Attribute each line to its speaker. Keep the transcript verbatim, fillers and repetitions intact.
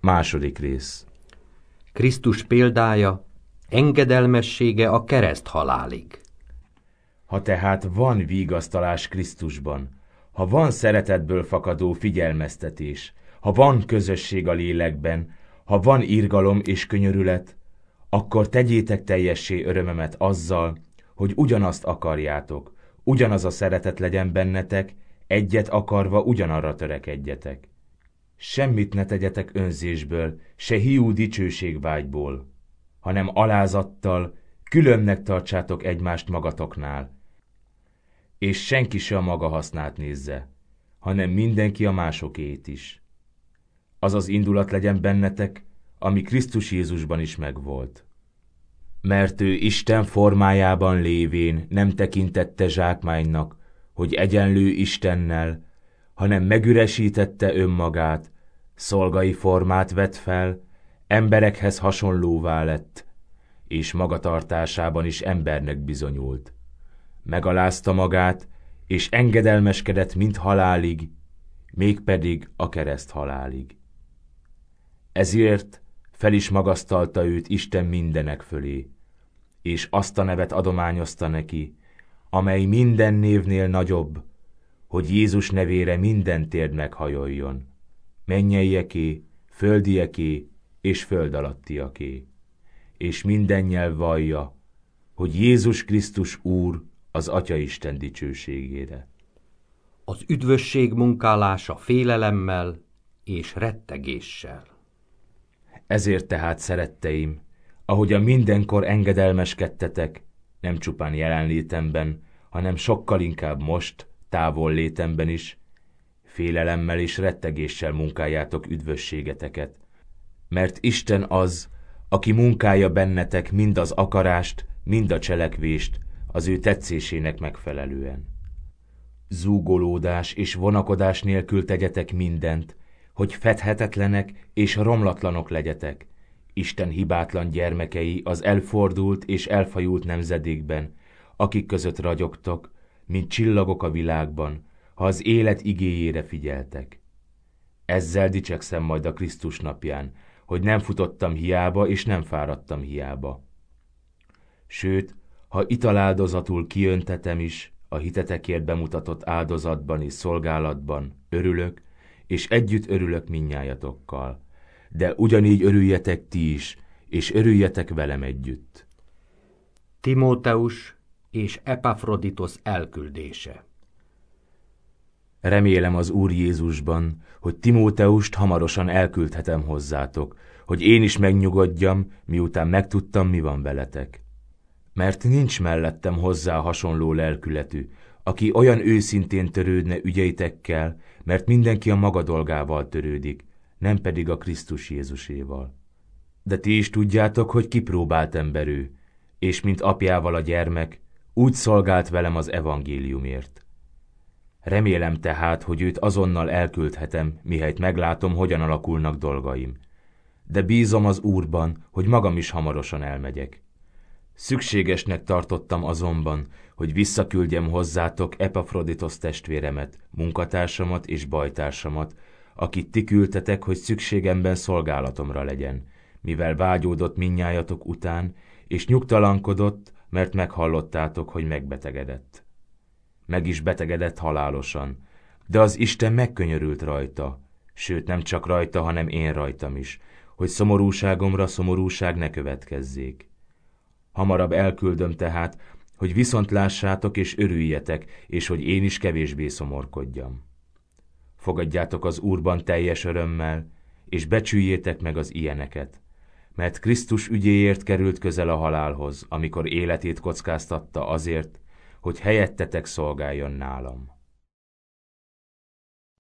Speaker 1: Második rész.
Speaker 2: Krisztus példája, engedelmessége a kereszthalálig.
Speaker 1: Ha tehát van vigasztalás Krisztusban, ha van szeretetből fakadó figyelmeztetés, ha van közösség a lélekben, ha van irgalom és könyörület, akkor tegyétek teljessé örömemet azzal, hogy ugyanazt akarjátok, ugyanaz a szeretet legyen bennetek, egyet akarva ugyanarra törekedjetek. Semmit ne tegyetek önzésből, se hiú dicsőségvágyból, hanem alázattal, különnek tartsátok egymást magatoknál, és senki se a maga hasznát nézze, hanem mindenki a másokét is. Az az indulat legyen bennetek, ami Krisztus Jézusban is megvolt. Mert ő Isten formájában lévén nem tekintette zsákmánynak, hogy egyenlő Istennel, hanem megüresítette önmagát, szolgai formát vett fel, emberekhez hasonlóvá lett, és magatartásában is embernek bizonyult. Megalázta magát, és engedelmeskedett mind halálig, mégpedig a kereszt halálig. Ezért fel is magasztalta őt Isten mindenek fölé, és azt a nevet adományozta neki, amely minden névnél nagyobb, hogy Jézus nevére minden térd meghajoljon, mennyeieké, földieké és föld alattiaké, és minden nyelv vallja, hogy Jézus Krisztus Úr az Atyaisten dicsőségére.
Speaker 2: Az üdvösség munkálása félelemmel és rettegéssel.
Speaker 1: Ezért tehát, szeretteim, ahogyan mindenkor engedelmeskedtetek, nem csupán jelenlétemben, hanem sokkal inkább most, távol létemben is, félelemmel és rettegéssel munkáljátok üdvösségeteket, mert Isten az, aki munkálja bennetek mind az akarást, mind a cselekvést, az ő tetszésének megfelelően. Zúgolódás és vonakodás nélkül tegyetek mindent, hogy fedhetetlenek és romlatlanok legyetek, Isten hibátlan gyermekei az elfordult és elfajult nemzedékben, akik között ragyogtok, mint csillagok a világban, ha az élet igéjére figyeltek. Ezzel dicsekszem majd a Krisztus napján, hogy nem futottam hiába és nem fáradtam hiába. Sőt, ha italáldozatul kiöntetem is, a hitetekért bemutatott áldozatban és szolgálatban örülök, és együtt örülök mindnyájatokkal. De ugyanígy örüljetek ti is, és örüljetek velem együtt.
Speaker 2: Timóteus és Epafroditos elküldése.
Speaker 1: Remélem az Úr Jézusban, hogy Timóteust hamarosan elküldhetem hozzátok, hogy én is megnyugodjam, miután megtudtam, mi van veletek. Mert nincs mellettem hozzá hasonló lelkületű, aki olyan őszintén törődne ügyeitekkel, mert mindenki a maga dolgával törődik, nem pedig a Krisztus Jézuséval. De ti is tudjátok, hogy kipróbált ember ő, és mint apjával a gyermek, úgy szolgált velem az evangéliumért. Remélem tehát, hogy őt azonnal elküldhetem, mihelyt meglátom, hogyan alakulnak dolgaim. De bízom az Úrban, hogy magam is hamarosan elmegyek. Szükségesnek tartottam azonban, hogy visszaküldjem hozzátok Epafroditos testvéremet, munkatársamat és bajtársamat, akit ti küldtetek, hogy szükségemben szolgálatomra legyen, mivel vágyódott mindnyájatok után, és nyugtalankodott, mert meghallottátok, hogy megbetegedett. Meg is betegedett halálosan, de az Isten megkönyörült rajta, sőt nem csak rajta, hanem én rajtam is, hogy szomorúságomra szomorúság ne következzék. Hamarabb elküldöm tehát, hogy viszont lássátok és örüljetek, és hogy én is kevésbé szomorkodjam. Fogadjátok az Úrban teljes örömmel, és becsüljétek meg az ilyeneket, mert Krisztus ügyéért került közel a halálhoz, amikor életét kockáztatta azért, hogy helyettetek szolgáljon nálam.